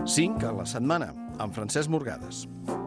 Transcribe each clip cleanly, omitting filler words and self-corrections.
5 a la setmana, amb Francesc Morgades.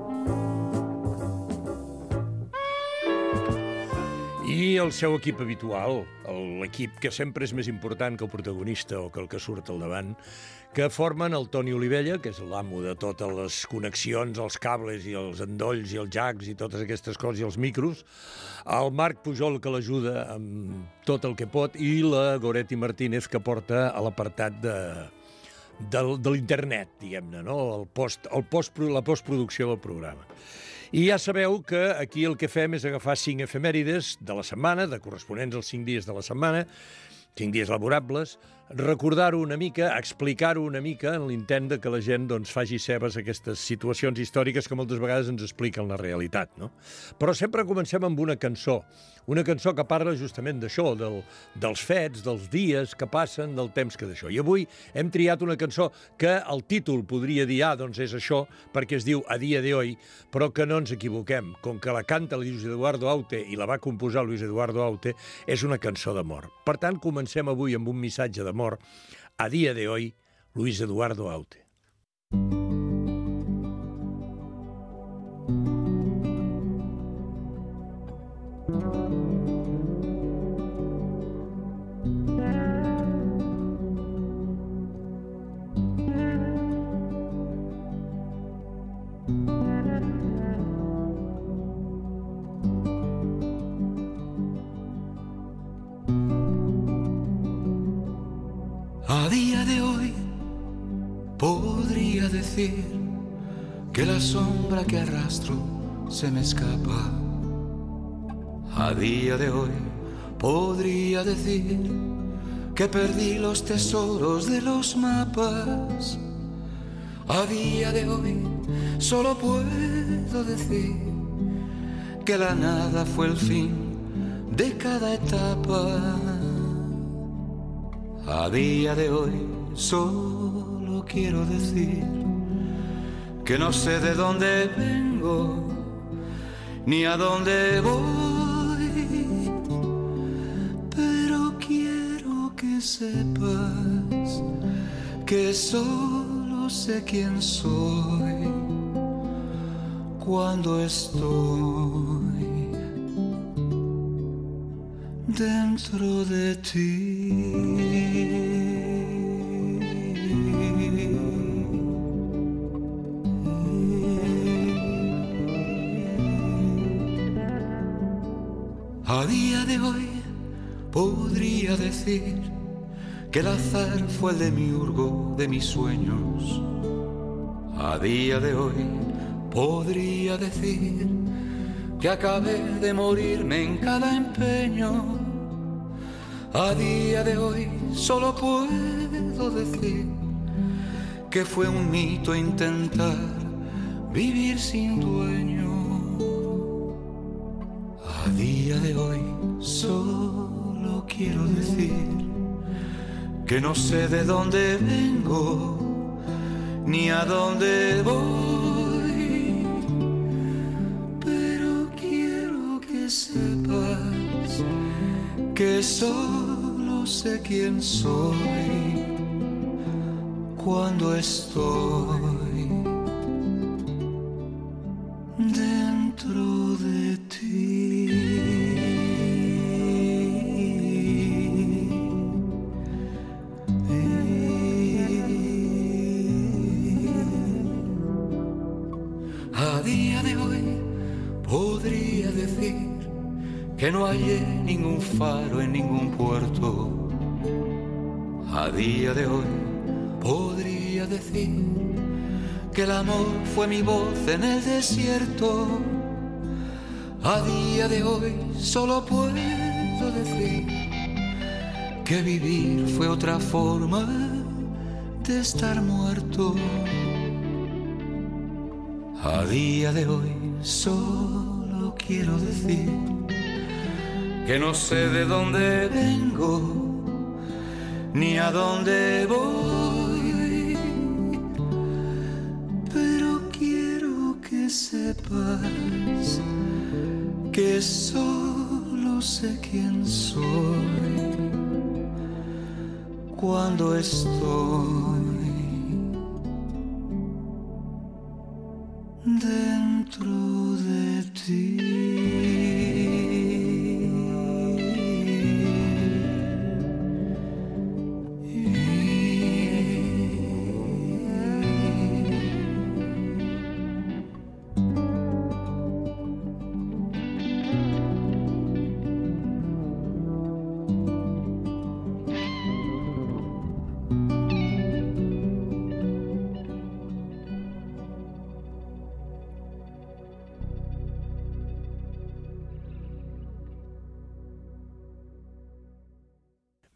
I el seu equip habitual, l'equip que sempre és més important que el protagonista o que el que surt al davant, que formen el Toni Olivella, que és l'amo de totes les connexions, els cables i els endolls i els jacks i totes aquestes coses i els micros, el Marc Pujol, que l'ajuda amb tot el que pot, i la Goretti Martínez, que porta a l'apartat de l'internet, diguem-ne, no? La postproducció del programa. I ja sabeu que aquí el que fem és agafar 5 efemèrides de la setmana, de corresponents als 5 dies de la setmana, 5 dies laborables, recordar-ho una mica, explicar-ho una mica en l'intent de que la gent faci seves aquestes situacions històriques que moltes vegades ens expliquen la realitat, no? Però sempre comencem amb una cançó que parla justament d'això, dels fets, dels dies que passen, del temps que d'això. I avui hem triat una cançó que el títol podria dir, és això, perquè es diu A dia de hoy, però que no ens equivoquem. Com que la canta Luis Eduardo Aute i la va composar Luis Eduardo Aute, és una cançó d'amor. Per tant, comencem avui amb un missatge d'amor. A dia de hoy, Luis Eduardo Aute. A día de hoy podría decir que la sombra que arrastro se me escapa. A día de hoy podría decir que perdí los tesoros de los mapas. A día de hoy solo puedo decir que la nada fue el fin de cada etapa. A día de hoy solo quiero decir que no sé de dónde vengo ni a dónde voy, pero quiero que sepas que solo sé quién soy cuando estoy dentro de ti. A día de hoy podría decir que el azar fue el demiurgo de mis sueños. A día de hoy podría decir que acabé de morirme en cada empeño. A día de hoy solo puedo decir que fue un mito intentar vivir sin dueño. A día de hoy solo quiero decir que no sé de dónde vengo ni a dónde voy, pero quiero que sepas que solo sé quién soy cuando estoy dentro de ti. A día de hoy podría decir que no hallé ningún faro en ningún puerto. A día de hoy podría decir que el amor fue mi voz en el desierto. A día de hoy solo puedo decir que vivir fue otra forma de estar muerto. A día de hoy solo quiero decir que no sé de dónde vengo ni a dónde voy, pero quiero que sepas que solo sé quién soy cuando estoy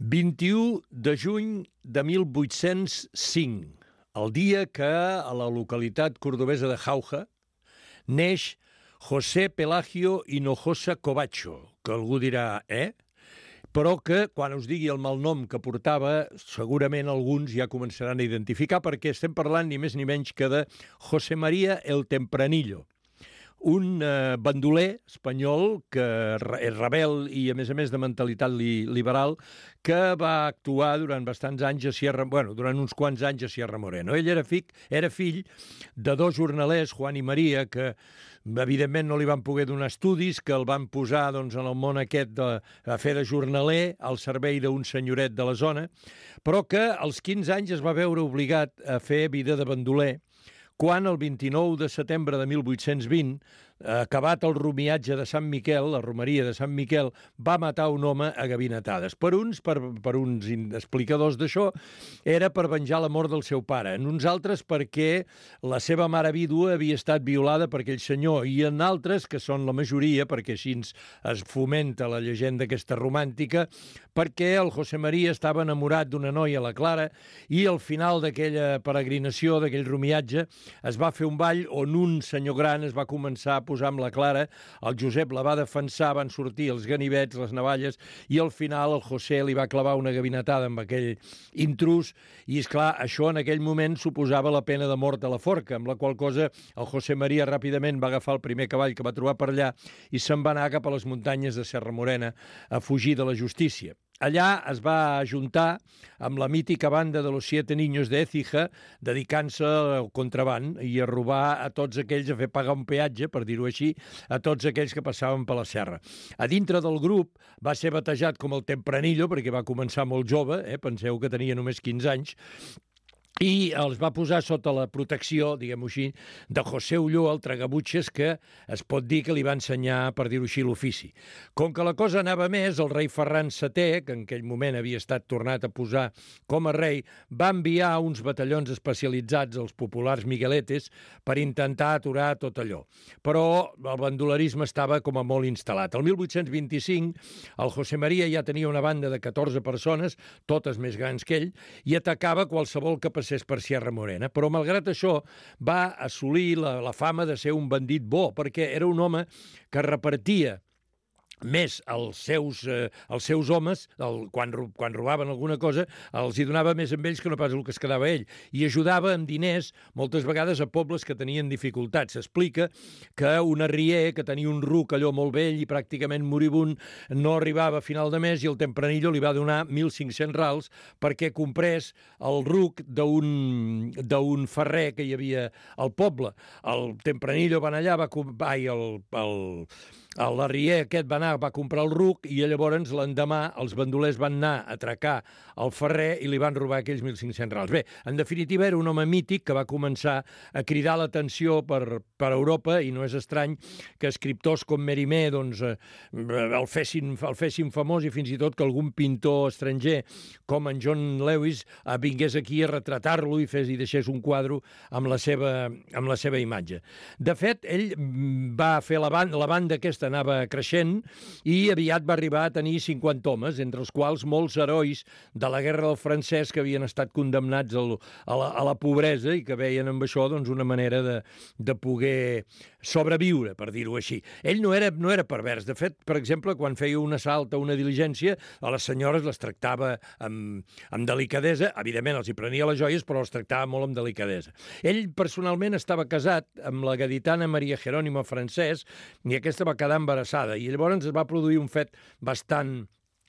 21 de juny de 1805, el dia que a la localitat cordobesa de Jauja neix José Pelagio Hinojosa Covacho, que algú dirà, però que, quan us digui el malnom que portava, segurament alguns ja començaran a identificar, perquè estem parlant ni més ni menys que de José María el Tempranillo, un bandoler espanyol que és rebel i, a més de mentalitat liberal, que va actuar durant bastants anys durant uns quants anys a Sierra Morena. Ell era fill de dos jornalers, Juan i Maria, que evidentment no li van poder donar estudis, que el van posar en el món aquest a fer de jornaler al servei d'un senyoret de la zona, però que als 15 anys es va veure obligat a fer vida de bandoler, quan el 29 de setembre de 1820, acabat el romiatge de Sant Miquel, la romeria de Sant Miquel, va matar un home a gabinetades. Per uns explicadors d'això, era per venjar la mort del seu pare. En uns altres perquè la seva mare vídua havia estat violada per aquell senyor, i en altres, que són la majoria, perquè així es fomenta la llegenda aquesta romàntica, perquè el José María estava enamorat d'una noia, la Clara, i al final d'aquella peregrinació, d'aquell romiatge, es va fer un ball on un senyor gran es va començar a posar amb la Clara, el Josep la va defensar, van sortir els ganivets, les navalles, i al final el José li va clavar una gabinetada amb aquell intrus, i esclar, això en aquell moment suposava la pena de mort a la forca, amb la qual cosa el José María ràpidament va agafar el primer cavall que va trobar per allà i se'n va anar cap a les muntanyes de Serra Morena a fugir de la justícia. Allà es va ajuntar amb la mítica banda de los Siete Niños de Écija, dedicant-se al contraban i a robar a tots aquells, a fer pagar un peatge, per dir-ho així, a tots aquells que passaven per la serra. A dintre del grup va ser batejat com el Tempranillo, perquè va començar molt jove, penseu que tenia només 15 anys, i els va posar sota la protecció, diguem-ho així, de José Ulló, el Tragabutxes, que es pot dir que li va ensenyar, per dir-ho així, l'ofici. Com que la cosa anava més, el rei Ferran VII, que en aquell moment havia estat tornat a posar com a rei, va enviar uns batallons especialitzats, els populars migueletes, per intentar aturar tot allò. Però el bandolerisme estava com a molt instal·lat. El 1825, el José María ja tenia una banda de 14 persones, totes més grans que ell, i atacava qualsevol que passés per Sierra Morena, però malgrat això va assolir la fama de ser un bandit bo, perquè era un home que repartia més els seus homes, quan robaven alguna cosa, els hi donava més amb ells que no pas el que es quedava ell, i ajudava amb diners moltes vegades a pobles que tenien dificultats. S'explica que un arrier que tenia un ruc allò molt vell i pràcticament moribund no arribava a final de mes i el Tempranillo li va donar 1.500 rals perquè comprés el ruc d'un ferrer que hi havia al poble. El Tempranillo va anar allà, l'arrier aquest va comprar el ruc i llavors l'endemà els bandolers van anar a atracar el ferrer i li van robar aquells 1.500 rals. Bé, en definitiva era un home mític que va començar a cridar l'atenció per Europa i no és estrany que escriptors com Mérimée el fessin famós i fins i tot que algun pintor estranger com en John Lewis vingués aquí a retratar-lo i deixés un quadre amb la seva imatge. De fet, ell va fer la banda aquesta anava creixent i aviat va arribar a tenir 50 homes, entre els quals molts herois de la guerra del francès que havien estat condemnats a la pobresa i que veien amb això una manera de poder sobreviure, per dir-ho així. Ell no era pervers. De fet, per exemple, quan feia un assalt a una diligència, a les senyores les tractava amb delicadesa. Evidentment, els hi prenia les joies, però les tractava molt amb delicadesa. Ell, personalment, estava casat amb la gaditana Maria Jerónima Francès i aquesta va quedar embarassada i llavors es va produir un fet bastant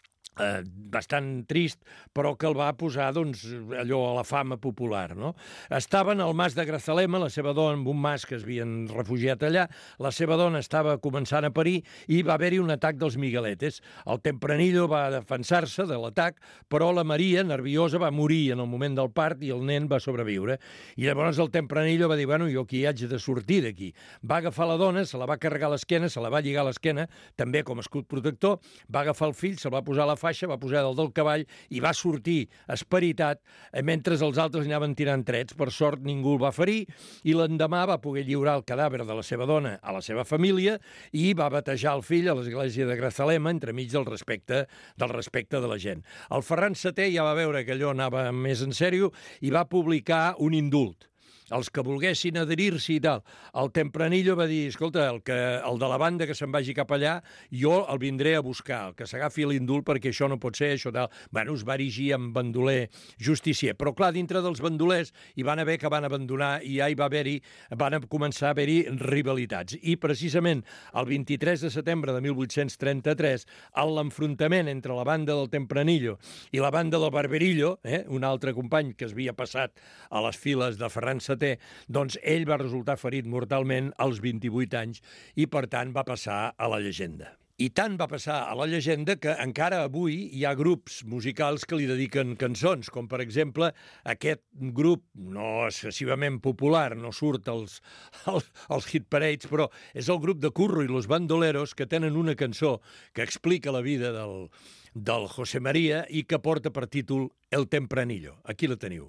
trist, però que el va posar allò a la fama popular, no? Estaven al mas de Grazalema, la seva dona, amb un mas que es havien refugiat allà, la seva dona estava començant a parir i va haver-hi un atac dels migueletes. El Tempranillo va defensar-se de l'atac, però la Maria, nerviosa, va morir en el moment del part i el nen va sobreviure. I llavors el Tempranillo va dir, jo aquí haig de sortir d'aquí. Va agafar la dona, se la va carregar a l'esquena, se la va lligar a l'esquena, també com a escut protector, va agafar el fill, se'l va posar a la falla faixa, va pujar dalt del cavall i va sortir esperitat mentre els altres anaven tirant trets. Per sort ningú el va ferir i l'endemà va poder lliurar el cadàver de la seva dona a la seva família i va batejar el fill a l'església de Grazalema entremig del respecte de la gent. El Ferran VII ja va veure que allò anava més en sèrio i va publicar un indult. Els que volguessin adherir-s'hi i tal. El Tempranillo va dir, escolta, el de la banda que se'n vagi cap allà, jo el vindré a buscar, el que s'agafi l'indult perquè això no pot ser, això tal. Bueno, es va erigir en bandoler justicier. Però clar, dintre dels bandolers hi van haver que van abandonar i ja van començar a haver-hi rivalitats. I precisament el 23 de setembre de 1833, en l'enfrontament entre la banda del Tempranillo i la banda del Barberillo, un altre company que es havia passat a les files de Ferran VII, doncs ell va resultar ferit mortalment als 28 anys i, per tant, va passar a la llegenda. I tant va passar a la llegenda que encara avui hi ha grups musicals que li dediquen cançons, com per exemple aquest grup no excessivament popular, no surt als hit parades, però és el grup de Curro i los Bandoleros, que tenen una cançó que explica la vida del José María i que porta per títol El Tempranillo. Aquí la teniu.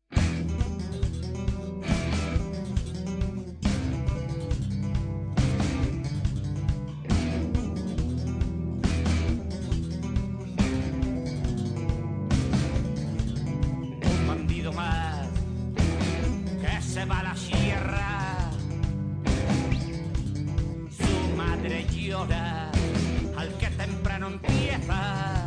Se va a la sierra, su madre llora al que temprano empieza.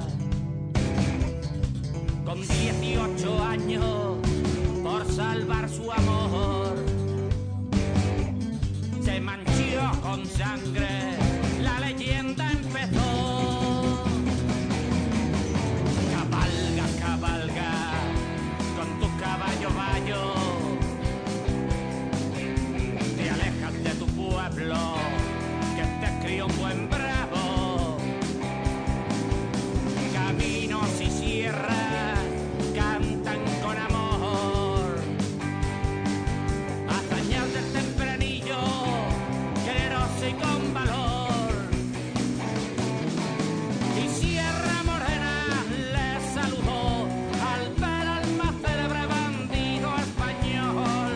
Con 18 años, por salvar su amor, se manchó con sangre, la leyenda empezó. Cabalga, cabalga, con tu caballo bayo, que te crió un buen bravo. Caminos y sierras cantan con amor. Hazañas del Tempranillo, generoso y con valor. Y Sierra Morena le saludó al ver al más célebre bandido español.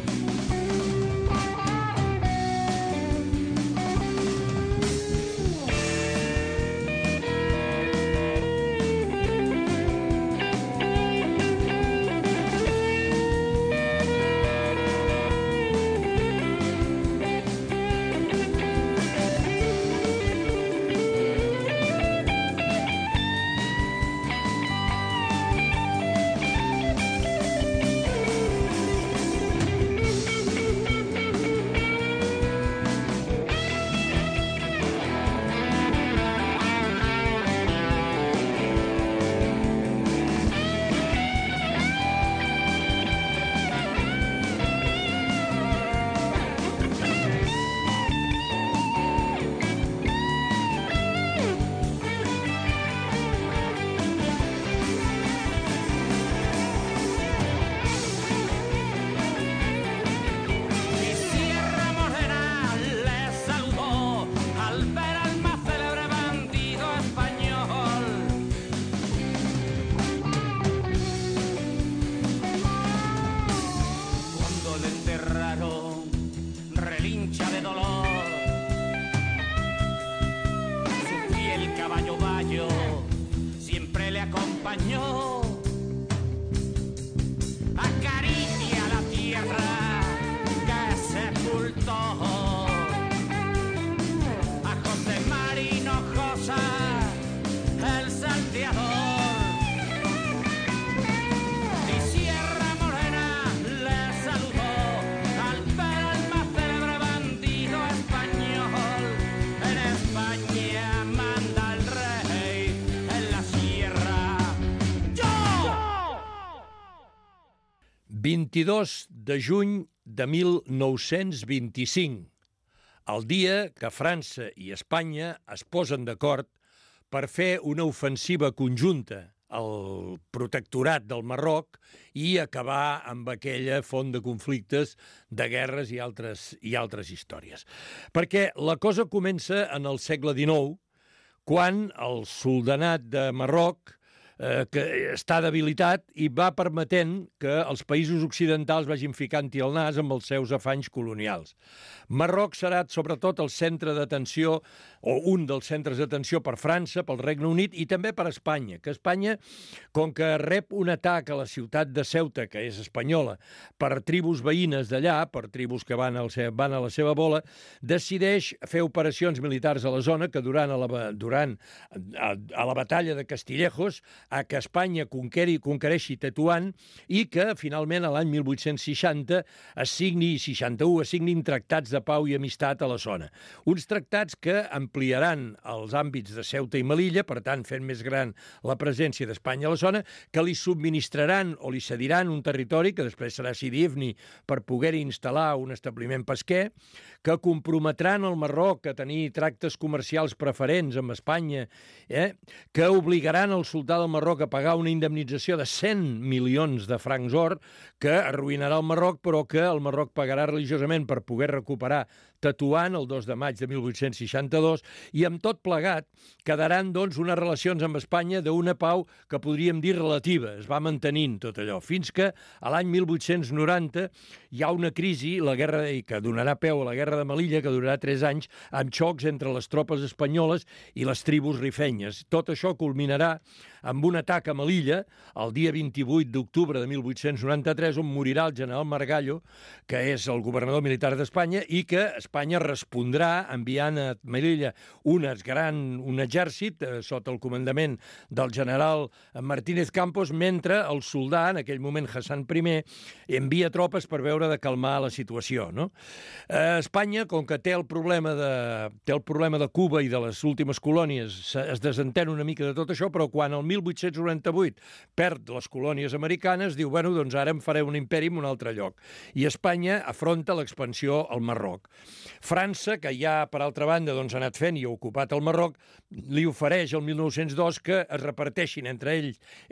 acompañó. Acaricia la tierra que sepultó a José Marino Josa, el salteador. Y Sierra Morena le saludó al ver al más célebre bandido español. En España manda el rei, en la sierra yo. 22 de juny de 1925, el dia que França i Espanya es posen d'acord per fer una ofensiva conjunta al protectorat del Marroc i acabar amb aquella font de conflictes, de guerres i altres històries. Perquè la cosa comença en el segle XIX, quan el soldanat de Marroc que està debilitat i va permetent que els països occidentals vagin ficant-hi el nas amb els seus afanys colonials. Marroc serà sobretot el centre d'atenció, o un dels centres d'atenció per França, pel Regne Unit i també per Espanya, que Espanya, com que rep un atac a la ciutat de Ceuta, que és espanyola, per tribus veïnes d'allà, per tribus que van a la seva bola, decideix fer operacions militars a la zona que durant la batalla de Castillejos a que Espanya conquereixi Tetuan i que, finalment, a l'any 1860 assignin tractats de pau i amistat a la zona. Uns tractats que ampliaran els àmbits de Ceuta i Melilla, per tant, fent més gran la presència d'Espanya a la zona, que li subministraran o li cediran un territori, que després serà Sidi Ifni, per poder-hi instal·lar un establiment pesquer, que comprometran el Marroc a tenir tractes comercials preferents amb Espanya, que obligaran el sultà del Marroc a pagar una indemnització de 100 milions de francs or, que arruïnarà el Marroc, però que el Marroc pagarà religiosament per poder recuperar Tetuan el 2 de maig de 1862, i amb tot plegat quedaran, doncs, unes relacions amb Espanya d'una pau que podríem dir relativa. Es va mantenint tot allò, fins que a l'any 1890 hi ha una crisi, la guerra que donarà peu a la guerra de Melilla, que durarà 3 anys, amb xocs entre les tropes espanyoles i les tribus rifenyes. Tot això culminarà amb un atac a Melilla el dia 28 d'octubre de 1893, on morirà el general Margallo, que és el governador militar d'Espanya, i que Espanya respondrà enviant a Melilla un exèrcit sota el comandament del general Martínez Campos, mentre el soldà, en aquell moment Hassan I, envia tropes per veure de calmar la situació, no? Espanya, com que té el problema de Cuba i de les últimes colònies, es desentén una mica de tot això, però quan el 1898 perd les colònies americanes, diu, bueno, doncs ara em faré un imperi en un altre lloc. I Espanya afronta l'expansió al Marroc. França, que ja, per altra banda, doncs, ha anat fent i ha ocupat el Marroc, li ofereix el 1902 que es reparteixin entre ell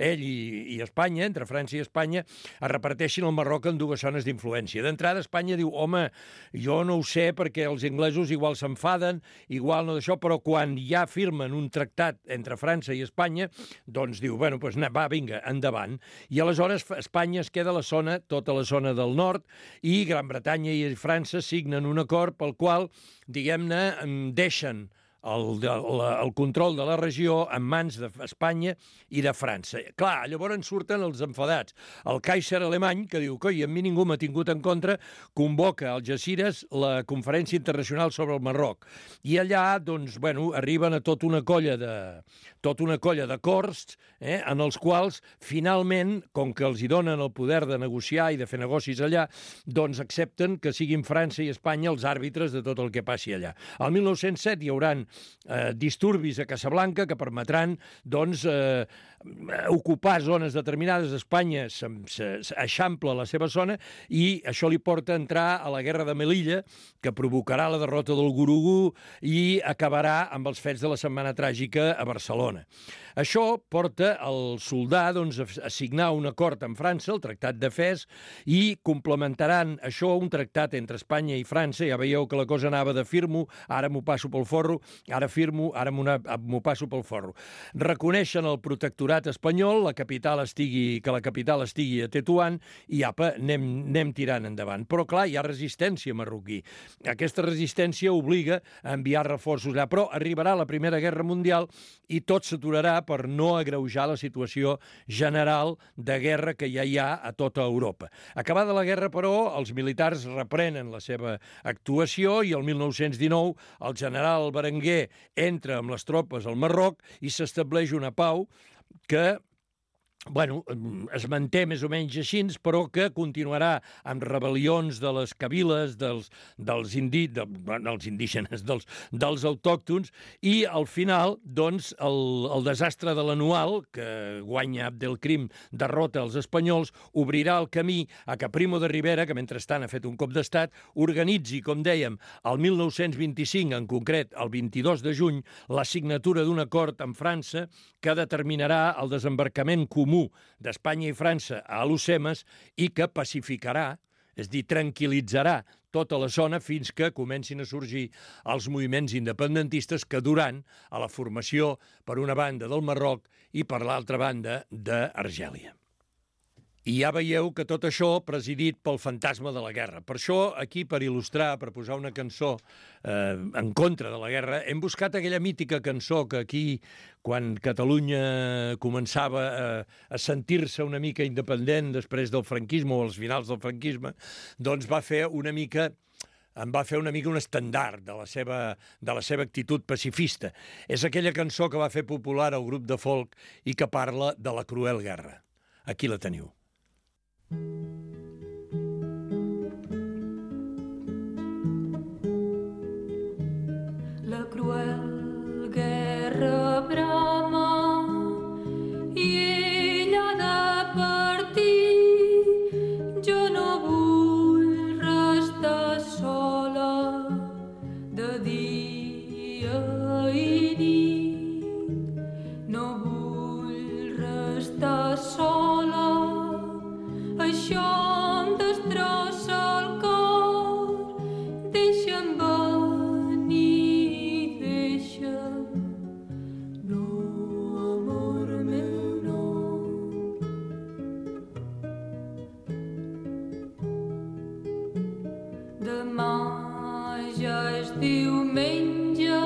i Espanya, entre França i Espanya, es reparteixin el Marroc en 2 zones d'influència. D'entrada, Espanya diu, home, jo no ho sé perquè els inglesos igual s'enfaden, igual no d'això, però quan ja firmen un tractat entre França i Espanya, doncs diu, bueno, doncs va, vinga, endavant. I aleshores Espanya es queda a la zona, tota la zona del nord, i Gran Bretanya i França signen un acord pel qual, diguem-ne, deixen el control de la regió en mans d'Espanya i de França. Clar, llavors surten els enfadats. El Kaiser alemany, que diu, coi, a mi ningú m'ha tingut en contra, convoca a Algeciras la Conferència Internacional sobre el Marroc. I allà, doncs, bueno, arriben a tota una colla d'acords, en els quals, finalment, com que els hi donen el poder de negociar i de fer negocis allà, doncs accepten que siguin França i Espanya els àrbitres de tot el que passi allà. Al 1907 hi hauran disturbis a Casablanca que permetran, doncs, ocupar zones determinades. Espanya eixampla la seva zona i això li porta a entrar a la guerra de Melilla, que provocarà la derrota del Gurugú i acabarà amb els fets de la Setmana Tràgica a Barcelona. Això porta el soldà, doncs, a signar un acord amb França, el Tractat de Fes, i complementaran això un tractat entre Espanya i França. Ja veieu que la cosa anava de firmo, ara m'ho passo pel forro, ara firmo, ara m'ho passo pel forro. Reconeixen el protectorat espanyol, que la capital estigui a Tetuan, i apa, anem tirant endavant. Però clar, hi ha resistència marroquí. Aquesta resistència obliga a enviar reforços allà, però arribarà la Primera Guerra Mundial i tot s'aturarà per no agreujar la situació general de guerra que ja hi ha a tota Europa. Acabada la guerra, però, els militars reprenen la seva actuació i el 1919 el general Berenguer entra amb les tropes al Marroc i s'estableix una pau que es manté més o menys així, però que continuarà amb rebel·lions de les cabiles, dels indígenes, dels autòctons, i al final, doncs, el desastre de l'Anual, que guanya Abdelkrim, derrota els espanyols, obrirà el camí a que Primo de Rivera, que mentrestant ha fet un cop d'estat, organitzi, com dèiem, el 1925, en concret, el 22 de juny, la signatura d'un acord amb França que determinarà el desembarcament comú d'Espanya i França a Alhucemas i que pacificarà és a dir, tranquil·litzarà tota la zona fins que comencin a sorgir els moviments independentistes que duran a la formació, per una banda, del Marroc i per l'altra banda d'Argèlia. I ja veieu que tot això presidit pel fantasma de la guerra. Per això, aquí, per il·lustrar, per posar una cançó en contra de la guerra, hem buscat aquella mítica cançó que aquí, quan Catalunya començava a sentir-se una mica independent després del franquisme o als finals del franquisme, doncs va fer una mica un estandard de la seva actitud pacifista. És aquella cançó que va fer popular el grup de folk i que parla de la cruel guerra. Aquí la teniu. La cruel guerra brama i ella ha de partir. Jo no vull restar sola de dia i nit. No vull restar sola. Això em destrossa el cor. Deixa'm venir, deixa'm. No, amor meu, no. Demà ja és diumenge,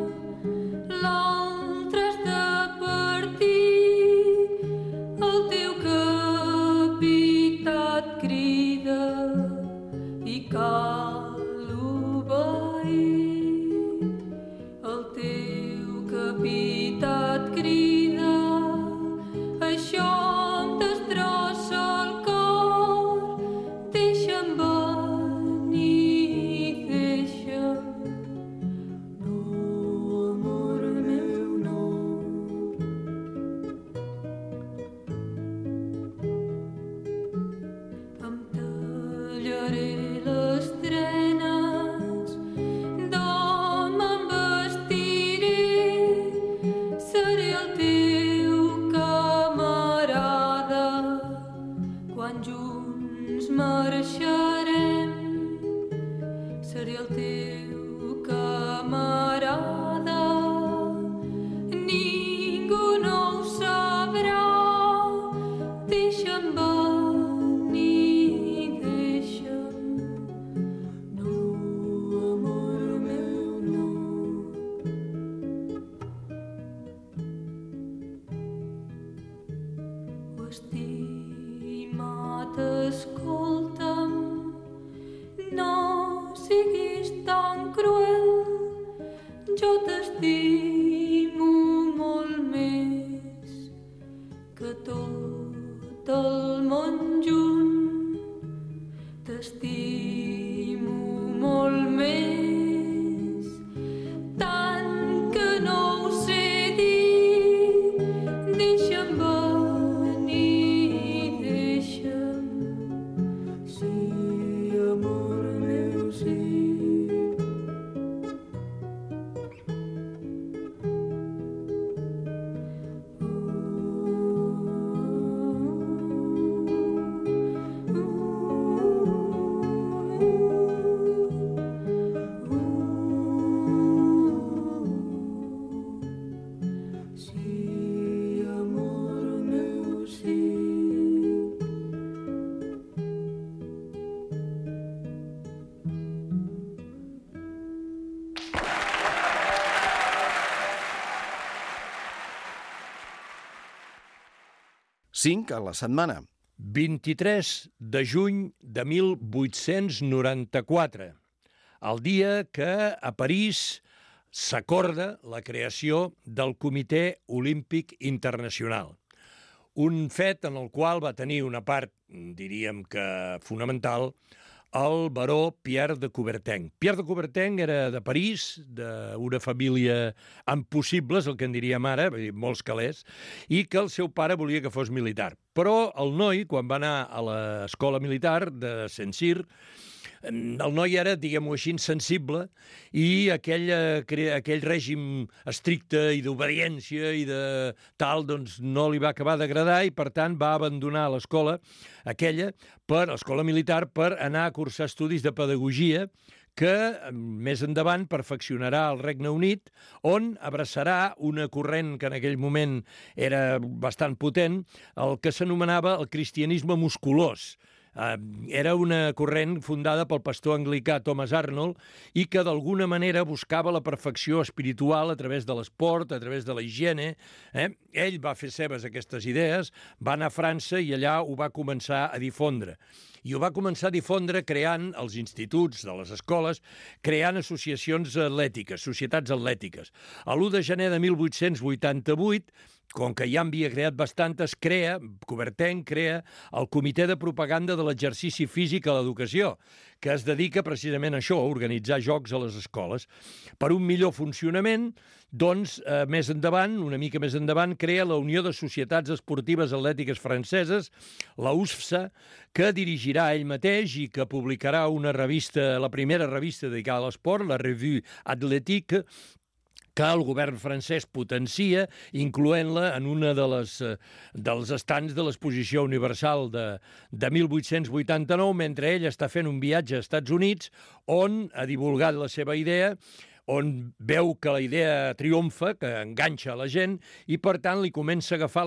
l'altre has de partir. El teu capità et crida i cal obeir. El teu capità et crida, això em destrossa el cor. Deixa'm venir, deixa'm. No, amor meu, no. Em tallaré les trenes, d'home em vestiré, seré el teu camarada. Quan junts marxarem, seré el teu camarada. Ningú no ho sabrà. Deixa'm venir, deixa'm. No, amor meu, no. Oh, estimat, escolta'm, no siguis tan cruel. Jo t'estimo molt més que tot el món junt. T'estimo molt més, tant que no ho sé dir. Deixa'm venir, deixa'm. Sí, amor meu, sí. Sí, amor meu, sí. Cinc a la setmana. 23 de juny de 1894, el dia que a París s'acorda la creació del Comitè Olímpic Internacional. Un fet en el qual va tenir una part, diríem que fonamental, el baró Pierre de Coubertin. Pierre de Coubertin era de París, d'una família amb possibles, el que en diríem ara, molts calés, i que el seu pare volia que fos militar. Però el noi, quan va anar a l'escola militar de Saint-Cyr, El noi era, diguem-ho així, insensible i aquell règim estricte i d'obediència i de tal, doncs no li va acabar d'agradar i, per tant, va abandonar l'escola l'escola militar, per anar a cursar estudis de pedagogia que més endavant perfeccionarà al Regne Unit, on abraçarà una corrent que en aquell moment era bastant potent, el que s'anomenava el cristianisme musculós. Era una corrent fundada pel pastor anglicà Thomas Arnold i que d'alguna manera buscava la perfecció espiritual a través de l'esport, a través de la higiene. Ell va fer seves aquestes idees, va anar a França i allà ho va començar a difondre. I ho va començar a difondre creant els instituts de les escoles, creant associacions atlètiques, societats atlètiques. L'1 de gener de 1888, com que ja havia creat bastantes, Coubertin crea el Comitè de Propaganda de l'Exercici Físic a l'Educació, que es dedica precisament a això, a organitzar jocs a les escoles. Per un millor funcionament, doncs, més endavant, una mica més endavant, crea la Unió de Societats Esportives Atlètiques Franceses, la USFSA, que dirigirà ell mateix i que publicarà una revista, la primera revista dedicada a l'esport, la Revue Athlétique, que el govern francès potencia, incloent-la en una dels estants de l'Exposició Universal de 1889, mentre ell està fent un viatge als Estats Units on ha divulgat la seva idea, on veu que la idea triomfa, que enganxa la gent, i per tant li comença a agafar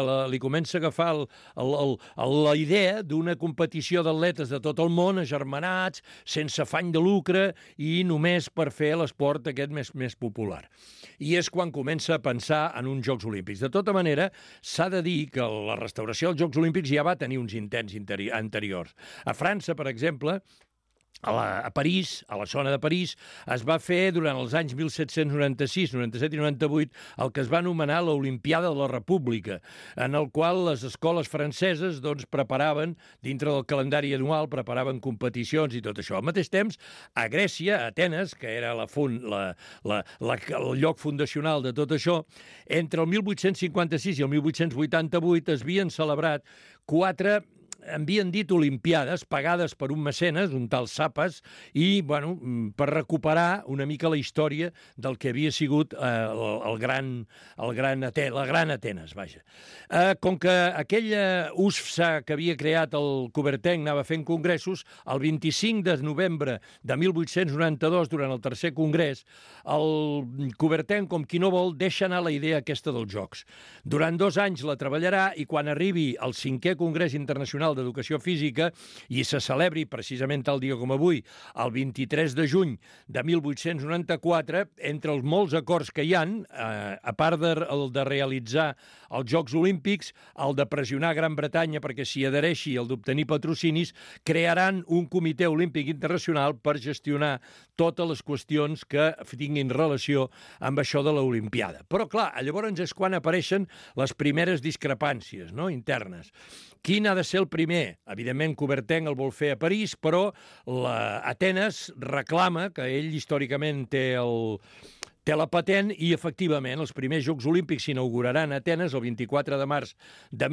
la idea d'una competició d'atletes de tot el món, agermanats, sense afany de lucre i només per fer l'esport aquest més popular. I és quan comença a pensar en uns Jocs Olímpics. De tota manera, s'ha de dir que la restauració dels Jocs Olímpics ja va tenir uns intents anteriors. A França, per exemple, a París, a la zona de París, es va fer durant els anys 1796, 97 i 98 el que es va anomenar l'Olimpiada de la República, en el qual les escoles franceses preparaven, dintre del calendari anual, preparaven competicions i tot això. Al mateix temps, a Grècia, a Atenes, que era el lloc fundacional de tot això, entre el 1856 i el 1888 es havien celebrat havien dit olimpiades pagades per un mecenes, un tal Sapas, i, per recuperar una mica la història del que havia sigut la gran Atenes, vaja. Com que aquella USFSA que havia creat el Coubertin anava fent congressos, el 25 de novembre de 1892, durant el tercer congrés, el Coubertin, com qui no vol, deixa anar la idea aquesta dels Jocs. Durant 2 anys la treballarà i quan arribi el 5è Congrés Internacional d'Educació Física i se celebri precisament tal dia com avui, el 23 de juny de 1894, entre els molts acords que hi han, a part de realitzar els Jocs Olímpics, el de pressionar Gran Bretanya perquè s'hi adhereixi, el d'obtenir patrocinis, crearan un Comitè Olímpic Internacional per gestionar totes les qüestions que tinguin relació amb això de l'Olimpiada. Però, clar, llavors és quan apareixen les primeres discrepàncies internes. Quin ha de ser el primer? Evidentment, Coubertin el vol fer a París, però Atenes reclama que ell històricament té la patent i, efectivament, els primers Jocs Olímpics s'inauguraran a Atenes el 24 de març de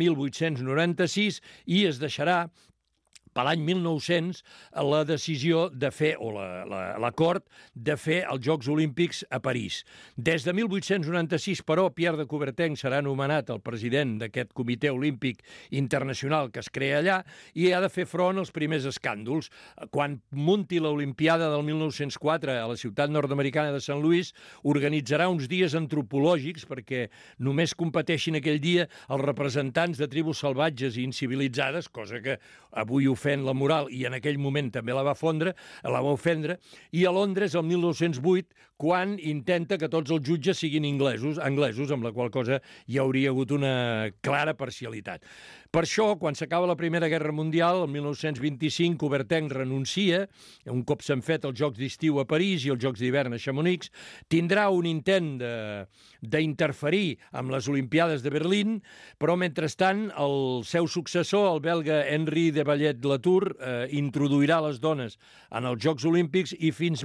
1896 i es deixarà per l'any 1900 la decisió de fer, o l'acord de fer els Jocs Olímpics a París. Des de 1896, però, Pierre de Coubertin serà nomenat el president d'aquest Comitè Olímpic Internacional que es crea allà i ha de fer front als primers escàndols. Quan munti l'Olimpiada del 1904 a la ciutat nord-americana de St. Louis, organitzarà uns dies antropològics perquè només competeixin aquell dia els representants de tribus salvatges i incivilitzades, cosa que avui ho fent la moral i en aquell moment també la va ofendre, i a Londres el 1908, quan intenta que tots els jutges siguin anglesos, amb la qual cosa hi hauria hagut una clara parcialitat. Per això, quan s'acaba la Primera Guerra Mundial, el 1925, Coubertin renuncia, un cop s'han fet els Jocs d'estiu a París i els Jocs d'hivern a Chamonix, tindrà un intent d'interferir amb les Olimpiades de Berlín, però mentrestant el seu successor, el belga Henri de Vallet-Latour, introduirà les dones en els Jocs Olímpics i fins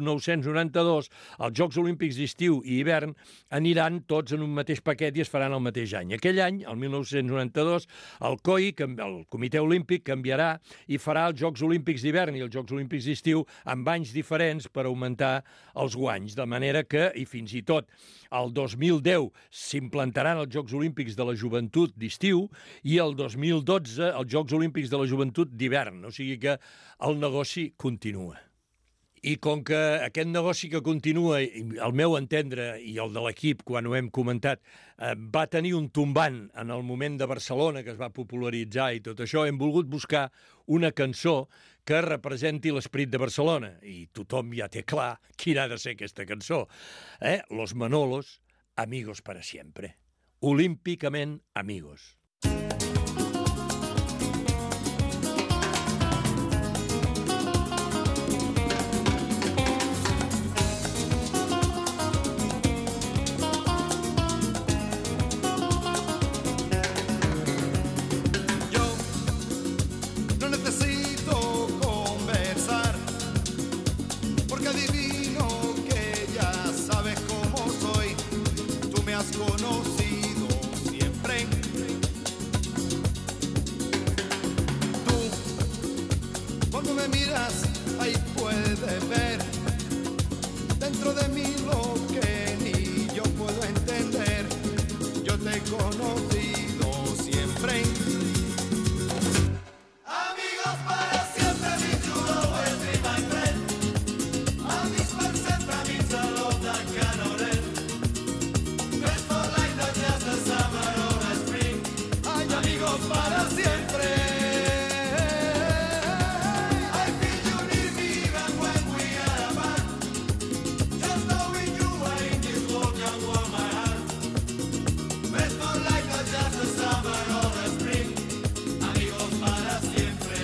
1992 els Jocs Olímpics d'estiu i hivern aniran tots en un mateix paquet i es faran el mateix any. Aquell any, el 1992, El COI, el Comitè Olímpic, canviarà i farà els Jocs Olímpics d'hivern i els Jocs Olímpics d'estiu amb anys diferents per augmentar els guanys, de manera que, i fins i tot, el 2010 s'implantaran els Jocs Olímpics de la Joventut d'estiu i el 2012 els Jocs Olímpics de la Joventut d'hivern. O sigui que el negoci continua. I com que aquest negoci que continua, al meu entendre, i el de l'equip, quan ho hem comentat, va tenir un tombant en el moment de Barcelona, que es va popularitzar i tot això, hem volgut buscar una cançó que representi l'esperit de Barcelona. I tothom ja té clar quina ha de ser aquesta cançó. Los Manolos, amigos para siempre. Olímpicament amigos. Conocido siempre. Tú, cuando me miras, ahí puedes ver dentro de mí lo que ni yo puedo entender. Yo te he conocido siempre. Amigos para siempre, mi chulo, will be my friend. Amics per sempre, amics a l'Ota Canorel. Para siempre. I feel you need me even when we are apart. Just knowing you are in this world can warm my heart. Best for life, not just the summer or the spring. Amigos para siempre.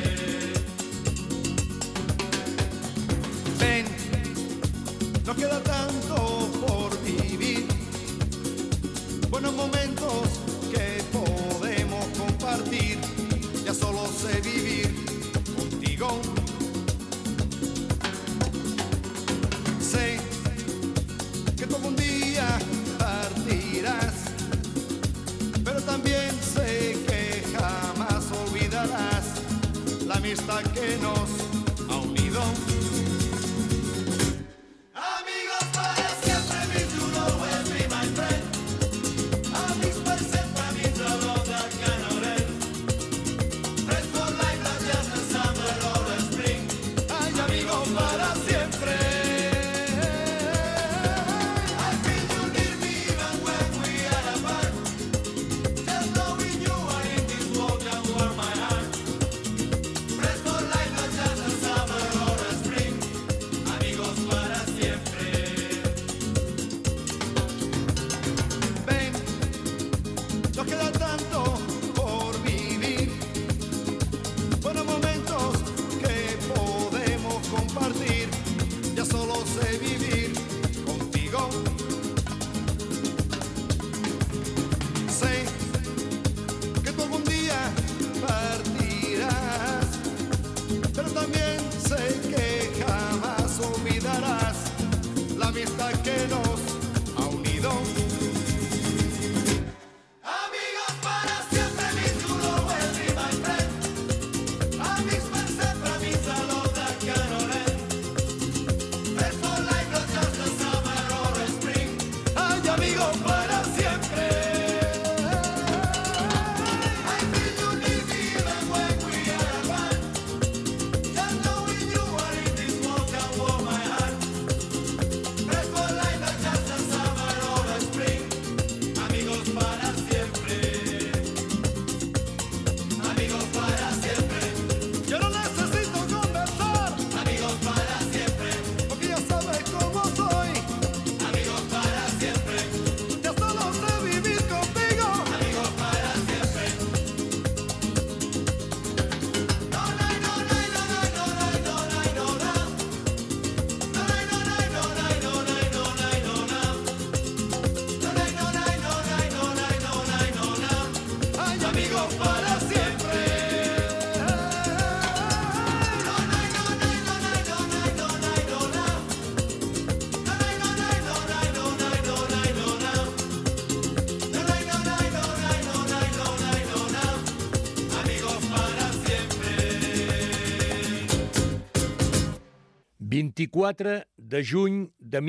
Ven, no queda tanto por vivir. Buenos momentos que podemos compartir, ya solo sé vivir contigo. Sé que tú algún día partirás, pero también sé que jamás olvidarás la amistad que nos ha unido. Amigos para siempre, mi chulo, will be my friend. Amics per sempre, amics a l'Ota Canorel. Friends for life, 24 de juny de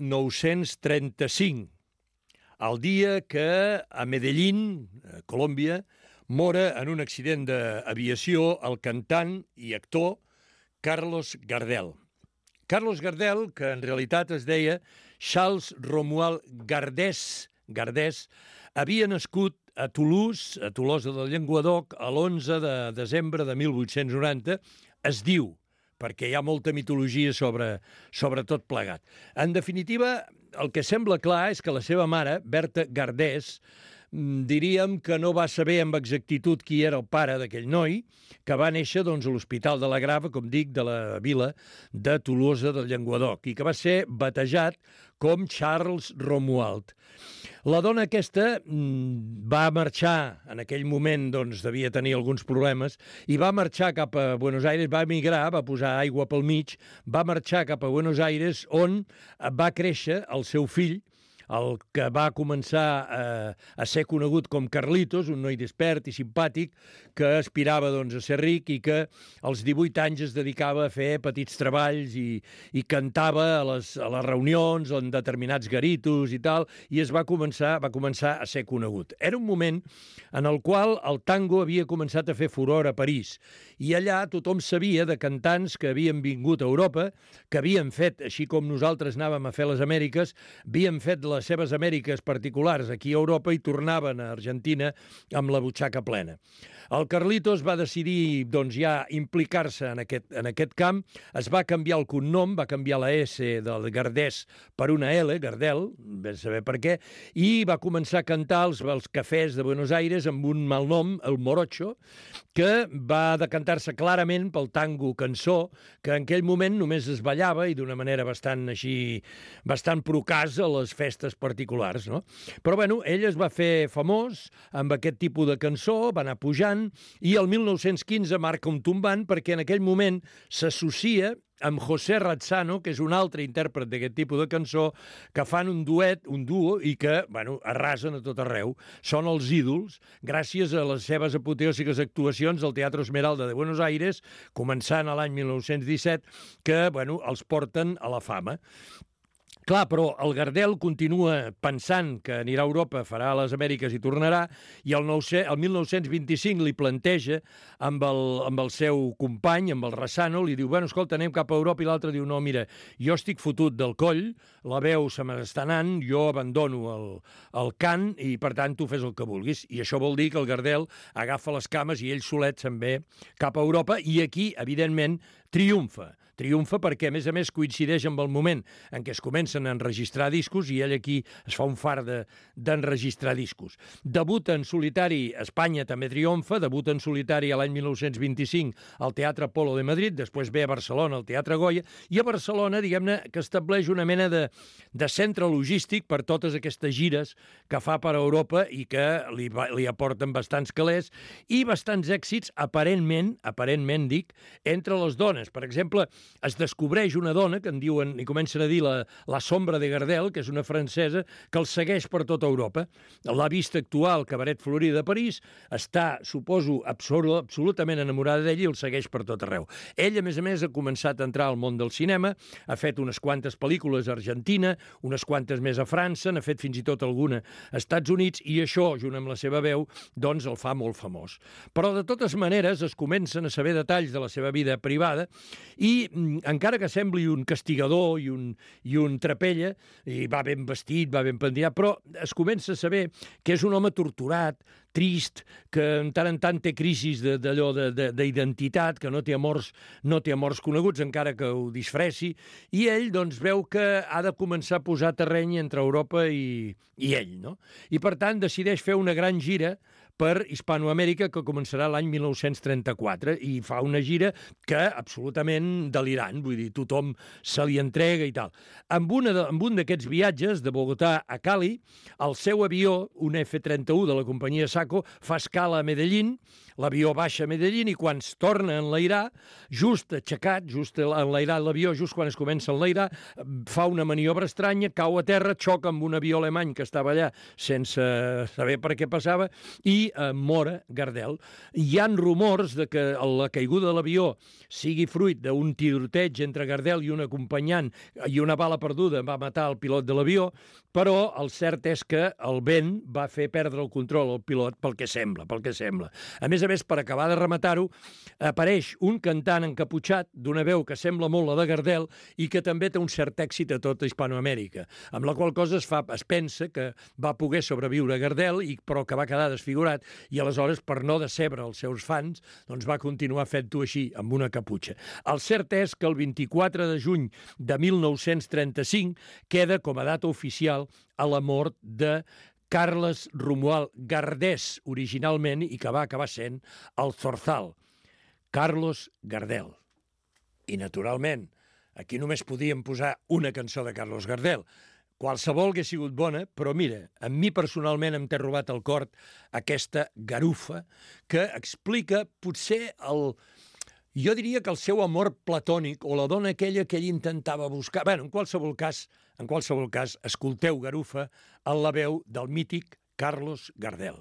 1935, el dia que a Medellín, a Colòmbia, mora en un accident d'aviació el cantant i actor Carlos Gardel. Carlos Gardel, que en realitat es deia Charles Romuald Gardès, havia nascut a Toulouse, a Tolosa del Llenguadoc, l'11 de desembre de 1890, es diu, perquè hi ha molta mitologia sobre tot plegat. En definitiva, el que sembla clar és que la seva mare, Berta Gardès, diríem que no va saber amb exactitud qui era el pare d'aquell noi, que va néixer a l'Hospital de la Grava, com dic, de la vila de Tolosa del Llenguadoc, i que va ser batejat com Charles Romuald. La dona aquesta va marxar, en aquell moment devia tenir alguns problemes, i va marxar cap a Buenos Aires, va emigrar, va posar aigua pel mig, va marxar cap a Buenos Aires, on va créixer el seu fill, el que va començar a ser conegut com Carlitos, un noi despert i simpàtic, que aspirava a ser ric i que als 18 anys es dedicava a fer petits treballs i cantava a les reunions, en determinats garitos i tal, i va començar a ser conegut. Era un moment en el qual el tango havia començat a fer furor a París, i allà tothom sabia de cantants que havien vingut a Europa, que havien fet, així com nosaltres anàvem a fer les Amèriques, havien fet les seves Amèriques particulars aquí a Europa i tornaven a Argentina amb la butxaca plena. El Carlitos va decidir ja implicar-se en aquest camp, es va canviar el cognom, va canviar la S del Gardès per una L, Gardel, ben saber per què, i va començar a cantar als cafès de Buenos Aires amb un mal nom, el Morocho, que va decantar-se clarament pel tango cançó, que en aquell moment només es ballava i d'una manera bastant procaç a les festes particulars, no? Però, ell es va fer famós amb aquest tipus de cançó, va anar pujant, i el 1915 marca un tombant perquè en aquell moment s'associa amb José Razzano, que és un altre intèrpret d'aquest tipus de cançó, que fan un duo, i que, arrasen a tot arreu. Són els ídols, gràcies a les seves apoteòsiques actuacions al Teatro Esmeralda de Buenos Aires, començant a l'any 1917, que, els porten a la fama. Clar, però el Gardel continua pensant que anirà a Europa, farà les Amèriques i tornarà, i el 1925 li planteja amb el seu company, amb el Razzano, li diu, escolta, anem cap a Europa, i l'altre diu, no, mira, jo estic fotut del coll, la veu se m'està anant, jo abandono el cant i, per tant, tu fes el que vulguis. I això vol dir que el Gardel agafa les cames i ell solet se'n ve cap a Europa, i aquí, evidentment, triomfa perquè, a més, coincideix amb el moment en què es comencen a enregistrar discos i ell aquí es fa un far d'enregistrar discos. Debuta en solitari, Espanya també triomfa, debuta en solitari l'any 1925 al Teatre Apolo de Madrid, després ve a Barcelona al Teatre Goya, i a Barcelona, diguem-ne, que estableix una mena de centre logístic per totes aquestes gires que fa per Europa i que li aporten bastants calés i bastants èxits, aparentment dic, entre les dones. Per exemple, es descobreix una dona que en diuen, i comencen a dir la Sombra de Gardel, que és una francesa, que el segueix per tota Europa. L'ha vist actuar al Cabaret Florida de París, està, suposo, absolutament enamorada d'ell i el segueix per tot arreu. Ell, a més, ha començat a entrar al món del cinema, ha fet unes quantes pel·lícules a Argentina, unes quantes més a França, n'ha fet fins i tot alguna als Estats Units, i això, junt amb la seva veu, doncs el fa molt famós. Però, de totes maneres, es comencen a saber detalls de la seva vida privada i encara que sembli un castigador i un trapella, i va ben vestit, va ben pentinat, però es comença a saber que és un home torturat, trist, que en tant té crisis d'allò d'identitat, que no té amors coneguts, encara que ho disfressi, i ell doncs veu que ha de començar a posar terreny entre Europa i ell, no? I per tant decideix fer una gran gira per Hispanoamèrica, que començarà l'any 1934, i fa una gira que absolutament delirant, vull dir, tothom se li entrega i tal. Amb un d'aquests viatges, de Bogotà a Cali, el seu avió, un F-31 de la companyia Saco, fa escala a Medellín, l'avió baixa a Medellín i quan es torna a enlairar, just enlairat l'avió, just quan es comença a enlairar, fa una maniobra estranya, cau a terra, xoca amb un avió alemany que estava allà sense saber per què passava i i mora Gardel. Hi han rumors de que la caiguda de l'avió sigui fruit d'un tiroteig entre Gardel i un acompanyant i una bala perduda va matar el pilot de l'avió, però el cert és que el vent va fer perdre el control al pilot pel que sembla. A més, per acabar de rematar-ho, apareix un cantant encaputxat d'una veu que sembla molt la de Gardel i que també té un cert èxit a tota Hispanoamèrica, amb la qual cosa es pensa que va poder sobreviure Gardel, però que va quedar desfigurat i aleshores, per no decebre els seus fans, doncs va continuar fent-ho així, amb una caputxa. El cert és que el 24 de juny de 1935 queda com a data oficial a la mort de Carles Romuald Gardés, originalment, i que va acabar sent el Zorzal, Carlos Gardel. I, naturalment, aquí només podíem posar una cançó de Carlos Gardel. Qualsevol hagués sigut bona, però mira, a mi personalment em té robat el cor aquesta garufa que explica potser jo diria que el seu amor platònic o la dona aquella que ell intentava buscar. Bé, en qualsevol cas, escolteu Garufa en la veu del mític Carlos Gardel.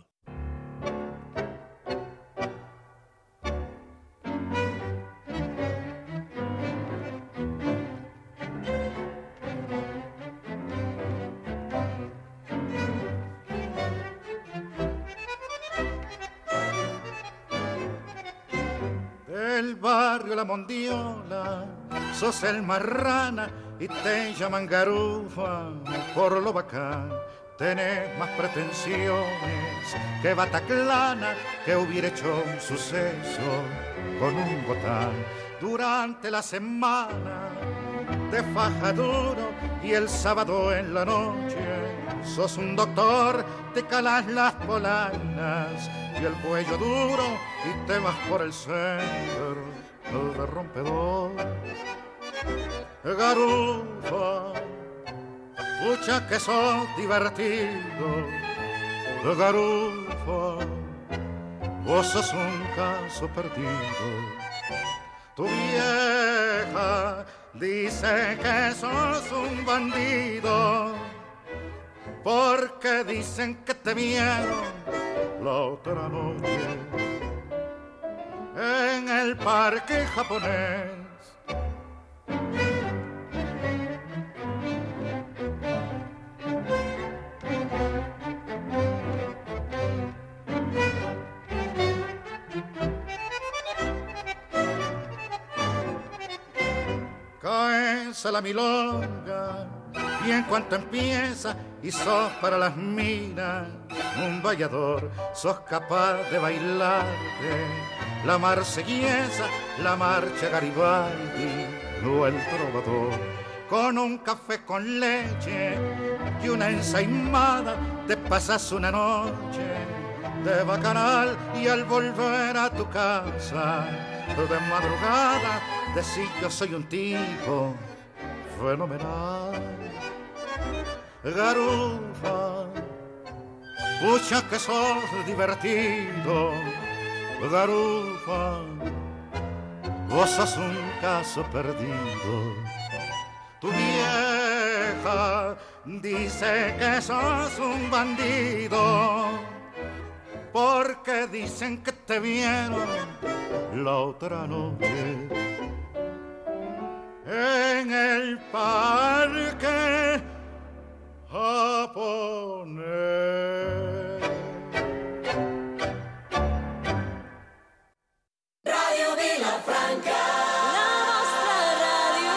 Del barrio La Mondiola, sos el marrana y te llaman garufa por lo bacán. Tenés más pretensiones que Bataclana, que hubiera hecho un suceso con un botán. Durante la semana te faja duro y el sábado en la noche sos un doctor, te calas las polanas y el cuello duro y te vas por el centro de rompedor. Garufa, pucha que sos divertido. Garufa, vos sos un caso perdido. Tu vieja dice que sos un bandido, porque dicen que te vieron la otra noche en el parque japonés. Caes a la milonga y en cuanto empieza y sos para las minas un bailador, sos capaz de bailarte la marsellesa, la marcha Garibaldi o el trovador. Con un café con leche y una ensaimada te pasas una noche de bacanal y al volver a tu casa de madrugada decís yo soy un tipo fenomenal. Garufa, pucha que sos divertido. Garufa, vos sos un caso perdido. Tu vieja dice que sos un bandido, porque dicen que te vieron la otra noche en el parque japonés. Radio Vilafranca, la nostra ràdio.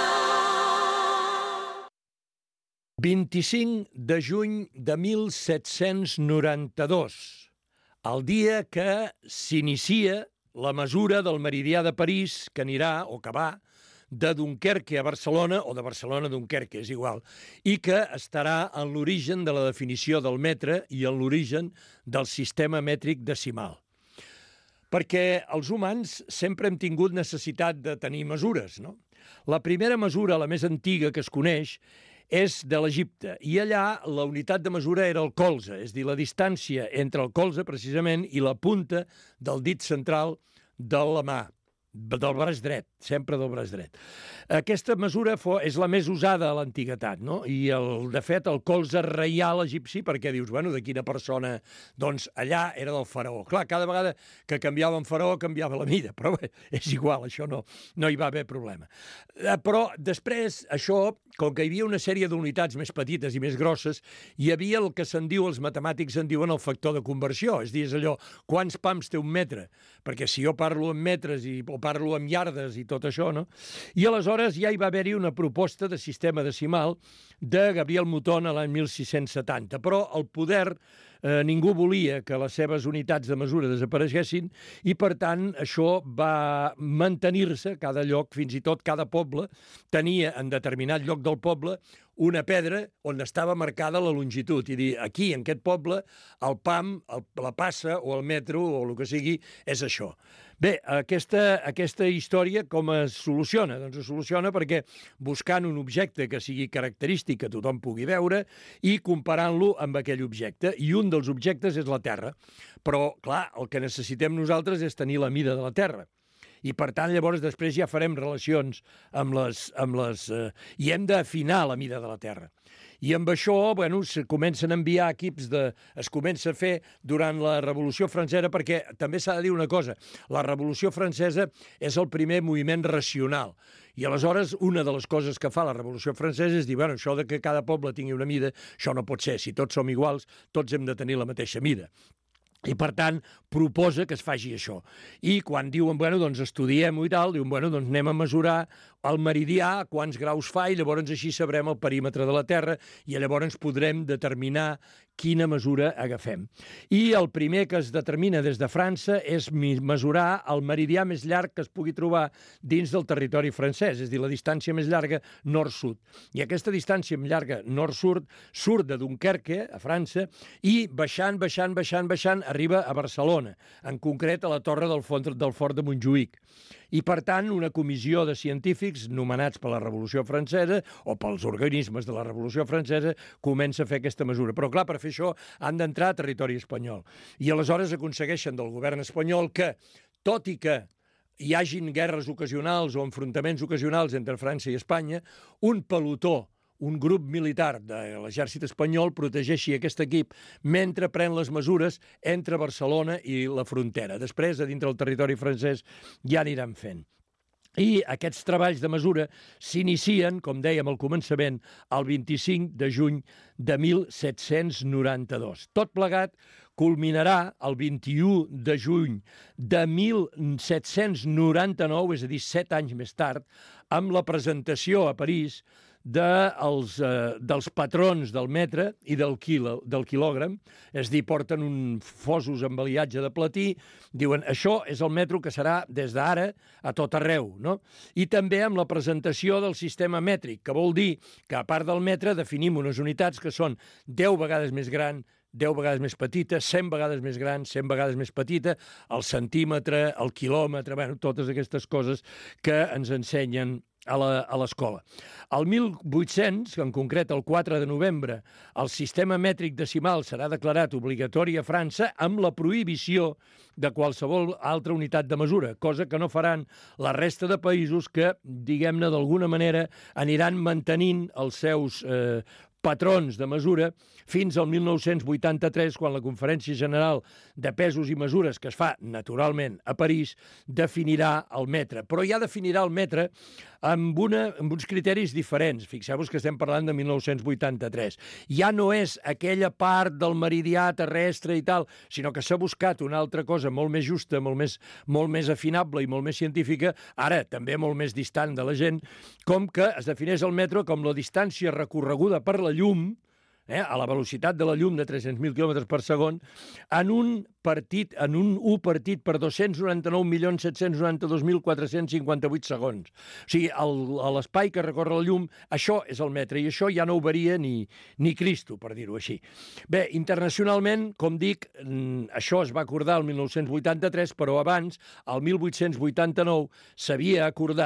25 de juny de 1792, el dia que s'inicia la mesura del meridià de París que anirà, o que va, de Dunkerque a Barcelona, o de Barcelona a Dunkerque, és igual, i que estarà en l'origen de la definició del metre i en l'origen del sistema mètric decimal. Perquè els humans sempre hem tingut necessitat de tenir mesures, no? La primera mesura, la més antiga que es coneix, és de l'Egipte, i allà la unitat de mesura era el colze, és a dir, la distància entre el colze, precisament, i la punta del dit central de la mà, del braç dret, sempre del braç dret. Aquesta mesura és la més usada a l'antiguitat, no? I, de fet, el colze reial egipci, perquè dius, bueno, de quina persona... Doncs allà era del faraó. Clar, cada vegada que canviava en faraó canviava la mida, però bé, és igual, això no hi va haver problema. Però després, això, com que hi havia una sèrie d'unitats més petites i més grosses, hi havia el que se'n diu, els matemàtics en diuen el factor de conversió, és a dir, és allò, quants pams té un metre? Perquè si jo parlo en metres o parlo en iardes i tot això, no? I aleshores ja hi va haver-hi una proposta de sistema decimal de Gabriel Mouton a l'any 1670, però el poder ningú volia que les seves unitats de mesura desapareguessin i, per tant, això va mantenir-se, cada lloc, fins i tot cada poble, tenia en determinat lloc del poble una pedra on estava marcada la longitud i dir, aquí, en aquest poble, el pam, la passa o el metro o el que sigui, és això. Bé, aquesta història com es soluciona? Doncs es soluciona perquè buscant un objecte que sigui característic, que tothom pugui veure, i comparant-lo amb aquell objecte. I un dels objectes és la Terra. Però, clar, el que necessitem nosaltres és tenir la mida de la Terra. I, per tant, llavors, després ja farem relacions amb les i hem d'afinar la mida de la Terra. I amb això, bueno, es comencen a enviar equips es comença a fer durant la Revolució Francesa, perquè també s'ha de dir una cosa, la Revolució Francesa és el primer moviment racional. I aleshores una de les coses que fa la Revolució Francesa és dir, bueno, això de que cada poble tingui una mida, això no pot ser, si tots som iguals, tots hem de tenir la mateixa mida. I, per tant, proposa que es faci això. I quan diuen, bueno, doncs estudiem-ho i tal, diuen, bueno, doncs anem a mesurar el meridià, quants graus fa, i llavors així sabrem el perímetre de la Terra i llavors podrem determinar quina mesura agafem. I el primer que es determina des de França és mesurar el meridià més llarg que es pugui trobar dins del territori francès, és a dir, la distància més llarga nord-sud. I aquesta distància més llarga nord-sud surt de Dunkerque, a França, i baixant, arriba a Barcelona, en concret a la torre del Fort de Montjuïc. I, per tant, una comissió de científics nomenats per la Revolució Francesa o pels organismes de la Revolució Francesa comença a fer aquesta mesura. Però, clar, per fer això han d'entrar a territori espanyol. I aleshores aconsegueixen del govern espanyol que, tot i que hi hagin guerres ocasionals o enfrontaments ocasionals entre França i Espanya, un pelotó, un grup militar de l'exèrcit espanyol protegeixi aquest equip mentre pren les mesures entre Barcelona i la frontera. Després, a dintre del territori francès, ja aniran fent. I aquests treballs de mesura s'inicien, com dèiem al començament, el 25 de juny de 1792. Tot plegat culminarà el 21 de juny de 1799, és a dir, 7 anys més tard, amb la presentació a París dels patrons del metre i del quilògram, és a dir, porten uns fosos amb aliatge de platí, diuen, això és el metro que serà des d'ara a tot arreu, no? I també amb la presentació del sistema mètric, que vol dir que, a part del metre, definim unes unitats que són 10 vegades més gran, 10 vegades més petita, 100 vegades més gran, 100 vegades més petita, el centímetre, el quilòmetre, bueno, totes aquestes coses que ens ensenyen a l'escola. El 1800, en concret el 4 de novembre, el sistema mètric decimal serà declarat obligatori a França amb la prohibició de qualsevol altra unitat de mesura, cosa que no faran la resta de països que, diguem-ne, d'alguna manera aniran mantenint els seus patrons de mesura fins al 1983, quan la Conferència General de Pesos i Mesures, que es fa naturalment a París, definirà el metre. Però ja definirà el metre amb uns criteris diferents. Fixeu-vos que estem parlant de 1983. Ja no és aquella part del meridià terrestre i tal, sinó que s'ha buscat una altra cosa molt més justa, molt més afinable i molt més científica, ara també molt més distant de la gent, com que es defineix el metro com la distància recorreguda per la llum, a la velocitat de la llum de 300.000 km per segon, en un U partit per 299.792.458 segons. O sigui, l'espai que recorre la llum, això és el metre, i això ja no ho varia ni Cristo, per dir-ho així. Bé, internacionalment, com dic, això es va acordar el 1983, però abans, el 1889, s'havia acordat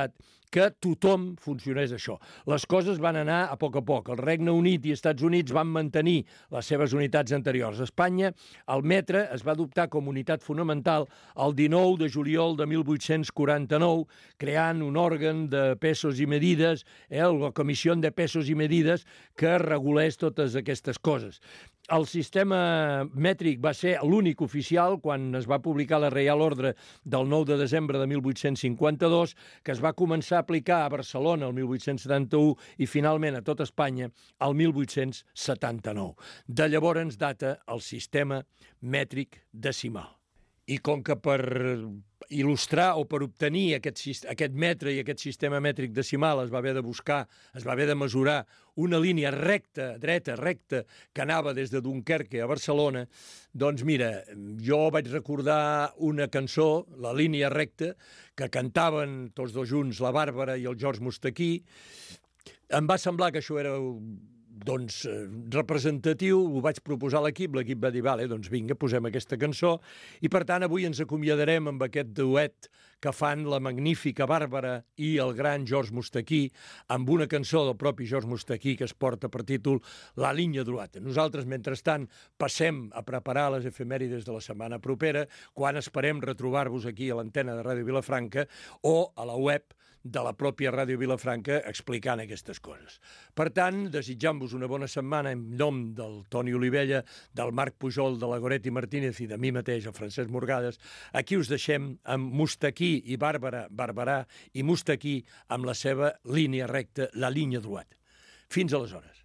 que tothom funcionés això. Les coses van anar a poc. El Regne Unit i Estats Units van mantenir les seves unitats anteriors. A Espanya, el metre es va adoptar com unitat fonamental el 19 de juliol de 1849, creant un òrgan de pesos i medides, la Comissió de Pesos i Medides, que regulés totes aquestes coses. El sistema mètric va ser l'únic oficial quan es va publicar la Reial Ordre del 9 de desembre de 1852, que es va començar a aplicar a Barcelona el 1871 i finalment a tot Espanya el 1879. De llavors data el sistema mètric decimal. I com que per il·lustrar o per obtenir aquest metre i aquest sistema mètric decimal es va haver de buscar, es va haver de mesurar una línia recta, dreta, que anava des de Dunkerque a Barcelona, doncs mira, jo vaig recordar una cançó, La línia recta, que cantaven tots dos junts la Bàrbara i el George Mustaquí. Em va semblar que això era representatiu, ho vaig proposar a l'equip va dir, vale, doncs vinga, posem aquesta cançó, i per tant avui ens acomiadarem amb aquest duet que fan la magnífica Bàrbara i el gran George Mustaquí, amb una cançó del propi George Mustaquí que es porta per títol La línia droita. Nosaltres, mentrestant, passem a preparar les efemèrides de la setmana propera, quan esperem retrobar-vos aquí a l'antena de Ràdio Vilafranca o a la web de la pròpia Ràdio Vilafranca explicant aquestes coses. Per tant, desitjant-vos una bona setmana en nom del Toni Olivella, del Marc Pujol, de la Goretti Martínez i de mi mateix, el Francesc Morgades, aquí us deixem amb Mustaquí i Bàrbara, Barberà i Mustaquí amb la seva línia recta, la línia droita. Fins aleshores.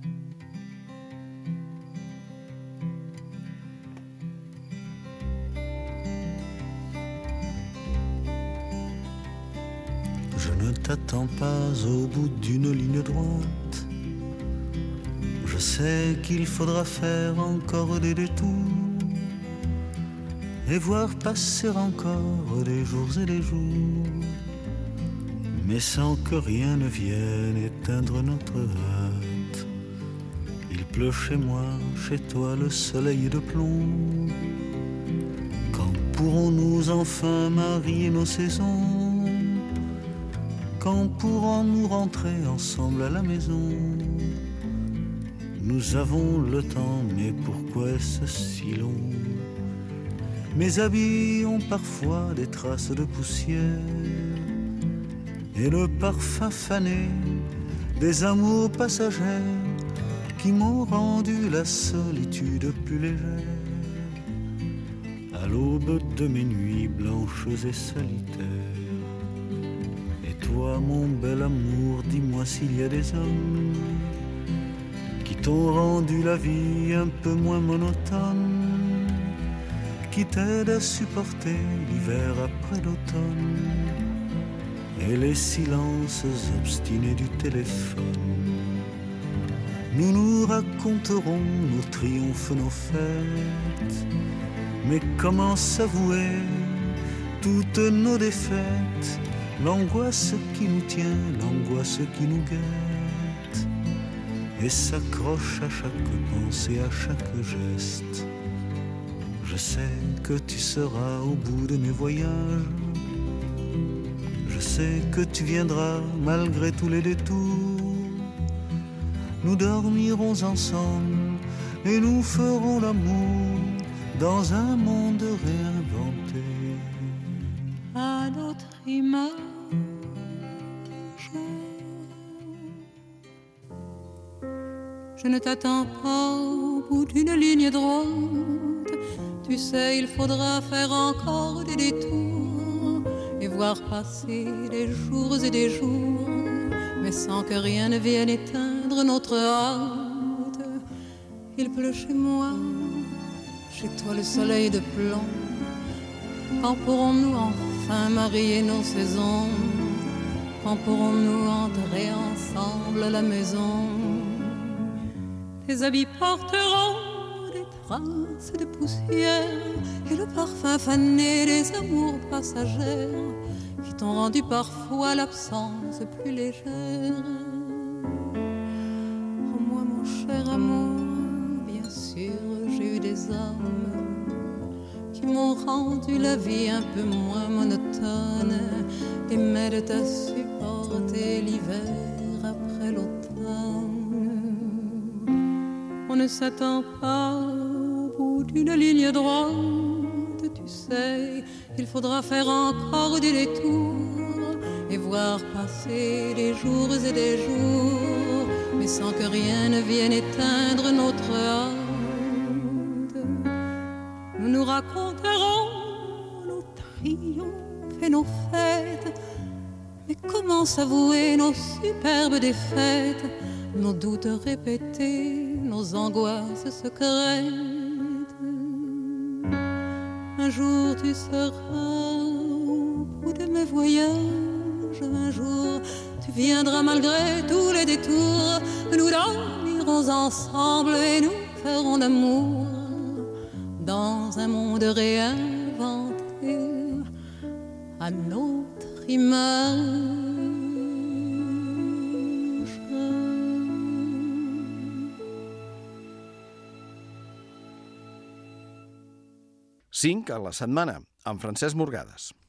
Je ne t'attends pas au bout d'une ligne droite. Je sais qu'il faudra faire encore des détours et voir passer encore des jours et des jours, mais sans que rien ne vienne éteindre notre hâte. Il pleut chez moi, chez toi, le soleil de plomb. Quand pourrons-nous enfin marier nos saisons? Quand pourrons-nous rentrer ensemble à la maison? Nous avons le temps, mais pourquoi est-ce si long? Mes habits ont parfois des traces de poussière et le parfum fané des amours passagères qui m'ont rendu la solitude plus légère. À l'aube de mes nuits blanches et solitaires, toi, mon bel amour, dis-moi s'il y a des hommes qui t'ont rendu la vie un peu moins monotone, qui t'aident à supporter l'hiver après l'automne et les silences obstinés du téléphone. Nous nous raconterons nos triomphes, nos fêtes, mais comment s'avouer toutes nos défaites? L'angoisse qui nous tient, l'angoisse qui nous guette et s'accroche à chaque pensée, à chaque geste. Je sais que tu seras au bout de mes voyages. Je sais que tu viendras malgré tous les détours. Nous dormirons ensemble et nous ferons l'amour dans un monde réinventé à notre image. Je ne t'attends pas au bout d'une ligne droite. Tu sais, il faudra faire encore des détours et voir passer des jours et des jours, mais sans que rien ne vienne éteindre notre hâte. Il pleut chez moi, chez toi le soleil de plomb. Quand pourrons-nous enfin marier nos saisons? Quand pourrons-nous entrer ensemble à la maison? Tes habits porteront des traces de poussière et le parfum fané des amours passagères qui t'ont rendu parfois l'absence plus légère. Oh moi mon cher amour, bien sûr j'ai eu des hommes qui m'ont rendu la vie un peu moins monotone et m'aident à supporter l'été, l'hiver après l'automne. On ne s'attend pas au bout d'une ligne droite, tu sais, il faudra faire encore des détours et voir passer des jours et des jours, mais sans que rien ne vienne éteindre notre hâte. Nous nous raconterons nos triomphes et nos fêtes, mais comment s'avouer nos superbes défaites, nos doutes répétés, nos angoisses secrètes. Un jour tu seras au bout de mes voyages, un jour tu viendras malgré tous les détours, nous dormirons ensemble et nous ferons l'amour dans un monde réinventé à notre image. Cinc a la setmana, amb Francesc Morgades.